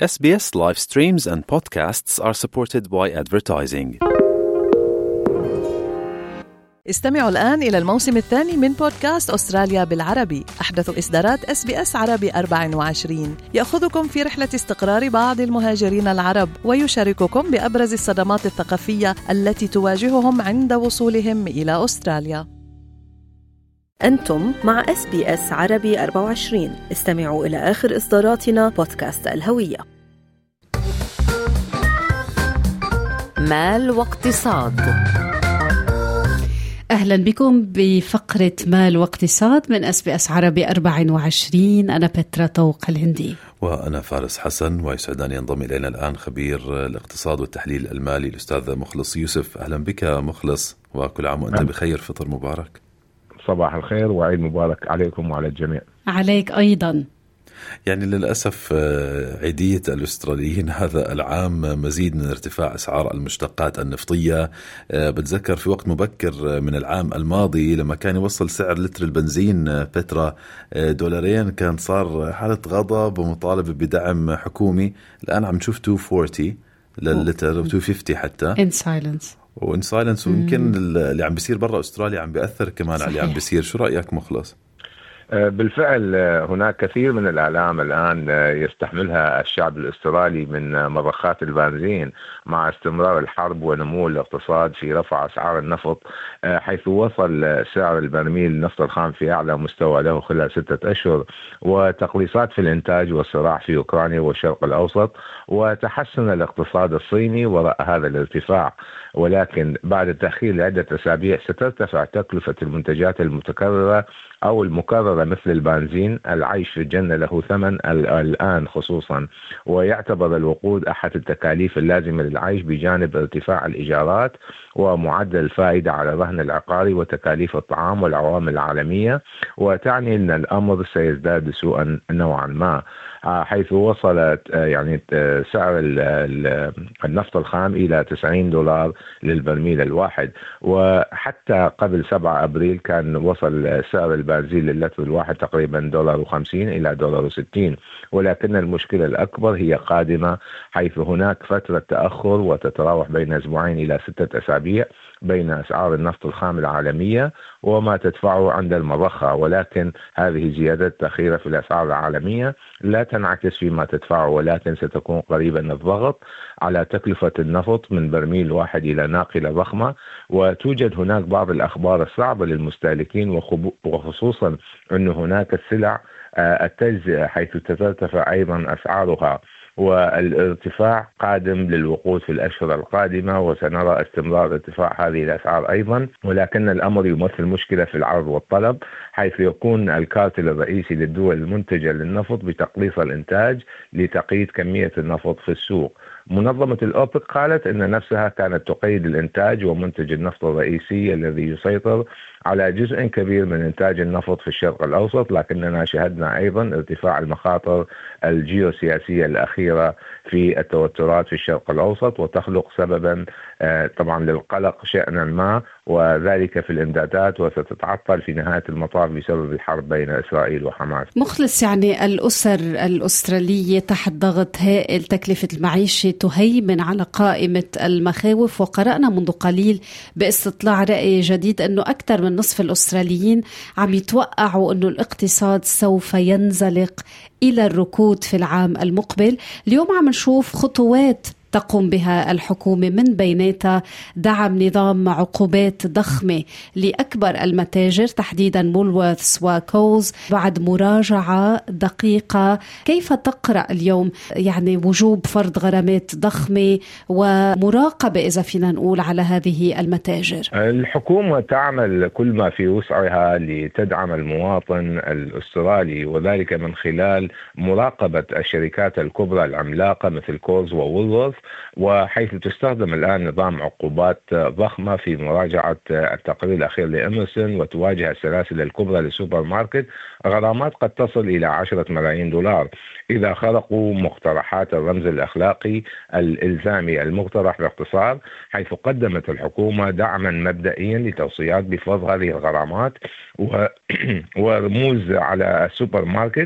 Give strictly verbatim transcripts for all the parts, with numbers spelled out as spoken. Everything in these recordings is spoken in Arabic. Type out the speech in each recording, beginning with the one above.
إس بي إس live streams and podcasts are supported by advertising. استمعوا الآن إلى الموسم الثاني من بودكاست أستراليا بالعربي، أحدث إصدارات إس بي إس عربي أربعة وعشرين، يأخذكم في رحلة استقرار بعض المهاجرين العرب ويشارككم بأبرز الصدمات الثقافية التي تواجههم عند وصولهم إلى أستراليا. أنتم مع إس بي إس عربي أربعة وعشرين. استمعوا إلى آخر إصداراتنا بودكاست الهوية. مال واقتصاد. أهلا بكم بفقرة مال واقتصاد من إس بي إس عربي أربعة وعشرين. أنا بترا طوق الهندي وأنا فارس حسن، ويسعدني ينضم إلينا الآن خبير الاقتصاد والتحليل المالي الأستاذ مخلص يوسف. أهلا بك مخلص، وكل عام وأنت بخير، فطر مبارك. صباح الخير وعيد مبارك عليكم وعلى الجميع. عليك أيضا. يعني للأسف عيدية الأستراليين هذا العام مزيد من ارتفاع أسعار المشتقات النفطية. بتذكر في وقت مبكر من العام الماضي لما كان يوصل سعر لتر البنزين بترا دولارين كان صار حالة غضب ومطالبة بدعم حكومي. الآن عم نشوف مئتين وأربعين للتر و مئتين وخمسين حتى in silence وإن سايلنس، ويمكن اللي عم بيصير برا أستراليا عم بيأثر كمان صحيح. على اللي عم بيصير. شو رأيك مخلص؟ بالفعل هناك كثير من الآلام الآن يستحملها الشعب الأسترالي من مضخات البنزين مع استمرار الحرب ونمو الاقتصاد في رفع أسعار النفط، حيث وصل سعر البرميل النفط الخام في أعلى مستوى له خلال ستة أشهر، وتقليصات في الإنتاج والصراع في أوكرانيا والشرق الأوسط، وتحسن الاقتصاد الصيني وراء هذا الارتفاع. ولكن بعد تأخير لعدة أسابيع سترتفع تكلفة المنتجات المتكررة أو المكررة مثل البنزين. العيش في الجنة له ثمن الآن خصوصا، ويعتبر الوقود أحد التكاليف اللازمة للعيش بجانب ارتفاع الإيجارات ومعدل الفائدة على الرهن العقاري وتكاليف الطعام والعوامل العالمية، وتعني أن الأمر سيزداد سوءا نوعا ما، حيث وصلت يعني سعر النفط الخام إلى تسعين دولار للبرميل الواحد، وحتى قبل سبعة أبريل كان وصل سعر البنزين للتر الواحد تقريبا دولار وخمسين إلى دولار وستين. ولكن المشكلة الأكبر هي قادمة، حيث هناك فترة تأخر وتتراوح بين أسبوعين إلى ستة أسابيع بين أسعار النفط الخام العالمية وما تدفعه عند المضخة. ولكن هذه زيادة تأخيرة في الأسعار العالمية لا تنعكس فيما تدفعه، ولكن ستكون قريبا الضغط على تكلفة النفط من برميل واحد إلى ناقلة ضخمة. وتوجد هناك بعض الأخبار الصعبة للمستهلكين، وخصوصا أن هناك السلع التجزئة حيث ترتفع أيضا أسعارها، والارتفاع قادم للوقود في الأشهر القادمة، وسنرى استمرار ارتفاع هذه الأسعار أيضا. ولكن الأمر يمثل مشكلة في العرض والطلب، حيث يكون الكارتل الرئيسي للدول المنتجة للنفط بتقليص الإنتاج لتقييد كمية النفط في السوق. منظمة الأوبك قالت أن نفسها كانت تقيد الإنتاج ومنتج النفط الرئيسي الذي يسيطر على جزء كبير من إنتاج النفط في الشرق الأوسط، لكننا شهدنا أيضا ارتفاع المخاطر الجيوسياسية الأخيرة في التوترات في الشرق الأوسط، وتخلق سببا طبعا للقلق شأنا ما، وذلك في الإمدادات، وستتعطل في نهاية المطاف بسبب الحرب بين إسرائيل وحماس. مخلص، يعني الأسر الأسترالية تحت ضغط هائل، تكلفة المعيشة تهيمن على قائمة المخاوف، وقرأنا منذ قليل باستطلاع رأي جديد أنه أكثر من نصف الأستراليين عم يتوقعوا أنه الاقتصاد سوف ينزلق إلى الركود في العام المقبل. اليوم عم نشوف خطوات تقوم بها الحكومة، من بيناتها دعم نظام عقوبات ضخمة لأكبر المتاجر تحديدا مولورثس وكوز بعد مراجعة دقيقة. كيف تقرأ اليوم يعني وجوب فرض غرامات ضخمة ومراقبة إذا فينا نقول على هذه المتاجر؟ الحكومة تعمل كل ما في وسعها لتدعم المواطن الأسترالي، وذلك من خلال مراقبة الشركات الكبرى العملاقة مثل كوز وولورث، وحيث تستخدم الآن نظام عقوبات ضخمة في مراجعة التقرير الأخير لإمرسون، وتواجه السلاسل الكبرى للسوبر ماركت غرامات قد تصل إلى عشرة ملايين دولار إذا خرقوا مقترحات الرمز الأخلاقي الإلزامي المقترح باختصار، حيث قدمت الحكومة دعما مبدئيا لتوصيات بفرض هذه الغرامات ورموز على السوبر ماركت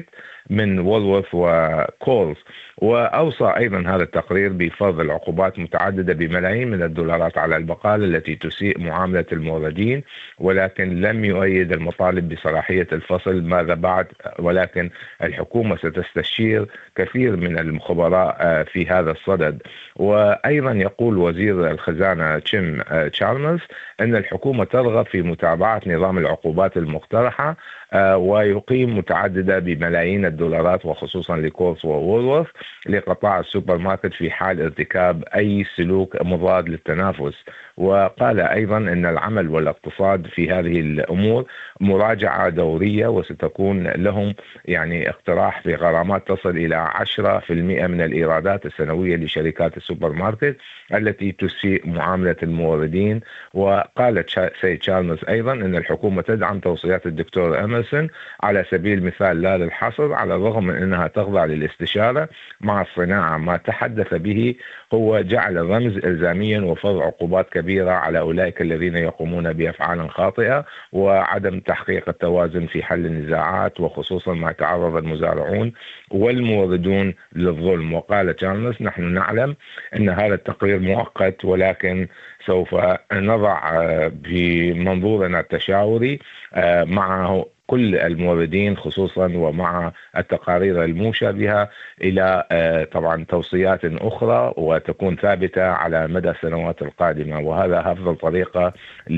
من وولورث وكولز. وأوصى أيضا هذا التقرير بفرض العقوبات متعددة بملايين من الدولارات على البقالة التي تسيء معاملة الموردين، ولكن لم يؤيد المطالب بصلاحية الفصل ماذا بعد، ولكن الحكومة ستستشير كثير من الخبراء في هذا الصدد. وأيضا يقول وزير الخزانة تيم تشالمرز أن الحكومة ترغب في متابعة نظام العقوبات المقترحة ويقيم متعددة بملايين الدولارات وخصوصا لكولز ووولورث لقطاع السوبر ماركت في حال ارتكاب أي سلوك مضاد للتنافس. وقال أيضا أن العمل والاقتصاد في هذه الأمور مراجعة دورية، وستكون لهم يعني اقتراح في غرامات تصل إلى عشرة بالمئة من الإيرادات السنوية لشركات السوبر ماركت التي تسيء معاملة الموردين. وقالت سيد تشالمرز أيضا أن الحكومة تدعم توصيات الدكتور أمرسون على سبيل المثال لا للحصر، على الرغم من أنها تخضع للاستشارة مع الصناعة. ما تحدث به هو جعل الرمز إلزاميا وفرض عقوبات كبيرة على أولئك الذين يقومون بأفعال خاطئة وعدم تحقيق التوازن في حل النزاعات، وخصوصا ما يتعرض المزارعون والموردون للظلم. وقال تشالمرز نحن نعلم أن هذا التقرير مؤقت، ولكن سوف نضع بمنظورنا التشاوري معه كل الموردين خصوصا ومع التقارير المشابهة إلى طبعا توصيات أخرى وتكون ثابتة على مدى السنوات القادمة، وهذا أفضل طريقة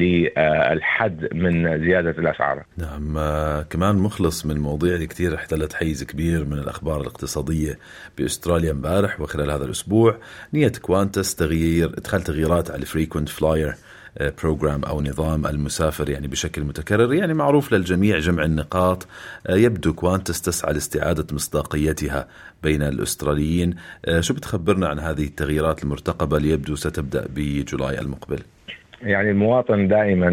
للحد من زيادة الأسعار. نعم، كمان مخلص من المواضيع اللي كتير احتلت حيز كبير من الأخبار الاقتصادية بأستراليا امبارح وخلال هذا الأسبوع نية كوانتس تغيير ادخال تغييرات على الفريكونت فلاير بروجرام أو نظام المسافر يعني بشكل متكرر، يعني معروف للجميع جمع النقاط. يبدو كوانتس تسعى لاستعادة مصداقيتها بين الأستراليين. شو بتخبرنا عن هذه التغييرات المرتقبة اللي يبدو ستبدأ بجولاي المقبل؟ يعني المواطن دائما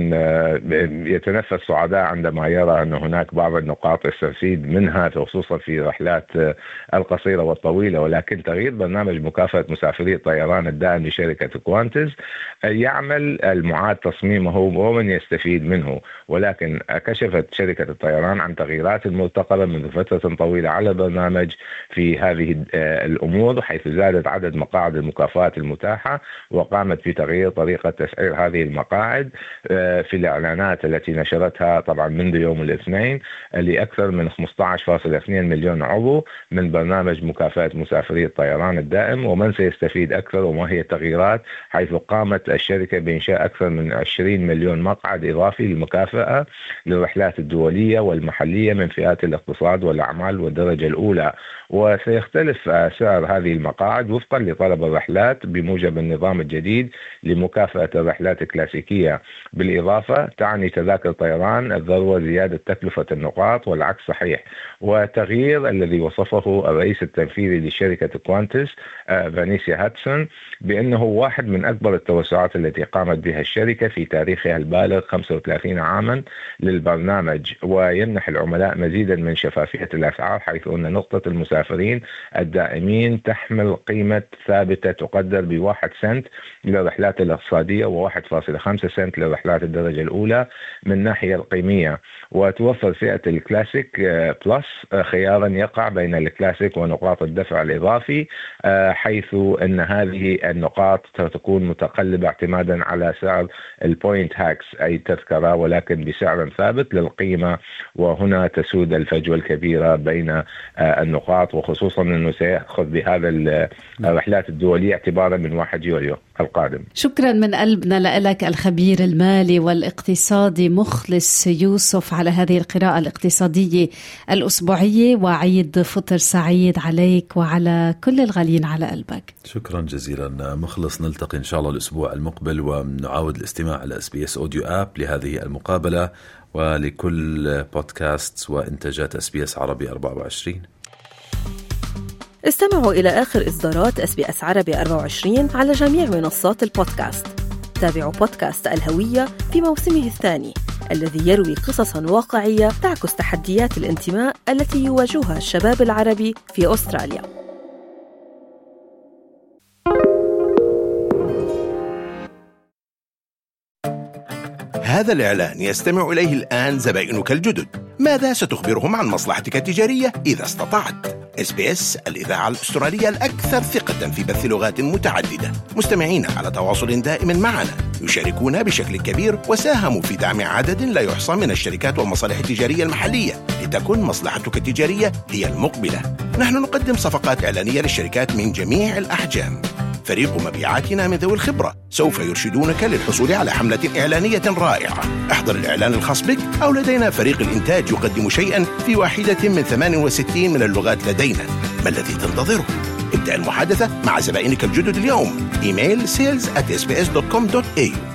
يتنفس سعداء عندما يرى أن هناك بعض النقاط يستفيد منها خصوصا في رحلات القصيرة والطويلة، ولكن تغيير برنامج مكافأة مسافري الطيران الدائم لشركة كوانتس يعمل المعاد تصميمه ومن يستفيد منه، ولكن كشفت شركة الطيران عن تغييرات مرتقبة منذ فترة طويلة على البرنامج في هذه الأمور، حيث زادت عدد مقاعد المكافآت المتاحة وقامت بتغيير طريقة تسعير هذه المقاعد في الإعلانات التي نشرتها طبعا منذ يوم الاثنين لأكثر من خمسة عشر فاصلة اثنين مليون عضو من برنامج مكافأة مسافري الطيران الدائم. ومن سيستفيد أكثر وما هي التغييرات، حيث قامت الشركة بإنشاء أكثر من عشرين مليون مقعد إضافي للمكافأة للرحلات الدولية والمحلية من فئات الاقتصاد والأعمال والدرجة الأولى. وسيختلف سعر هذه المقاعد وفقا لطلب الرحلات بموجب النظام الجديد لمكافأة الرحلات الكلاسيكية. بالإضافة تعني تذاكر طيران الذروة زيادة تكلفة النقاط والعكس صحيح. وتغيير الذي وصفه الرئيس التنفيذي لشركة كوانتس فانيسيا هاتسون بأنه واحد من أكبر التوسعات التي قامت بها الشركة في تاريخها البالغ خمسة وثلاثين عاما للبرنامج، ويمنح العملاء مزيدا من شفافية الأسعار، حيث أن نقطة المسافرين الدائمين تحمل قيمة ثابتة تقدر بواحد سنت للرحلات الاقتصادية وواحد فاصلة خمسة سنت للرحلات الدرجة الأولى من ناحية القيمية. وتوفر فئة الكلاسيك بلس خيارا يقع بين الكلاسيك ونقاط الدفع الإضافي، حيث أن هذه النقاط تكون متقلبة اعتمادا على سعر البوينت هاكس أي تذكرة، ولكن بسعر ثابت للقيمة. وهنا تسود الفجوة الكبيرة بين النقاط، وخصوصا أنه سيأخذ بهذا الرحلات الدولية اعتبارا من واحد يوليو القادم. شكرا من قلبنا لك الخبير المالي والاقتصادي مخلص يوسف على هذه القراءة الاقتصادية الأسبوعية، وعيد فطر سعيد عليك وعلى كل الغاليين على قلبك. شكرا جزيلا مخلص. نلتقي إن شاء الله الأسبوع المقبل ونعاود الاستماع على إس بي إس أوديو آب لهذه المقابلة ولكل بودكاست وإنتاجات إس بي إس عربي أربعة وعشرين. استمعوا إلى آخر إصدارات إس بي إس عربي أربعة وعشرين على جميع منصات البودكاست. تابعوا بودكاست الهوية في موسمه الثاني الذي يروي قصصاً واقعية تعكس تحديات الانتماء التي يواجهها الشباب العربي في أستراليا. هذا الإعلان يستمع إليه الآن زبائنك الجدد. ماذا ستخبرهم عن مصلحتك التجارية إذا استطعت؟ إس بي إس الإذاعة الأسترالية الأكثر ثقة في بث لغات متعددة. مستمعين على تواصل دائم معنا، يشاركون بشكل كبير وساهموا في دعم عدد لا يحصى من الشركات والمصالح التجارية المحلية لتكن مصلحتك التجارية هي المقبلة. نحن نقدم صفقات إعلانية للشركات من جميع الأحجام. فريق مبيعاتنا من ذوي الخبرة سوف يرشدونك للحصول على حملة إعلانية رائعة. احضر الإعلان الخاص بك، أو لدينا فريق الإنتاج يقدم شيئا في واحدة من ثمان وستين من اللغات لدينا. ما الذي تنتظره؟ ابدأ المحادثة مع زبائنك الجدد اليوم. إيميل sales at s b s dot com dot a u.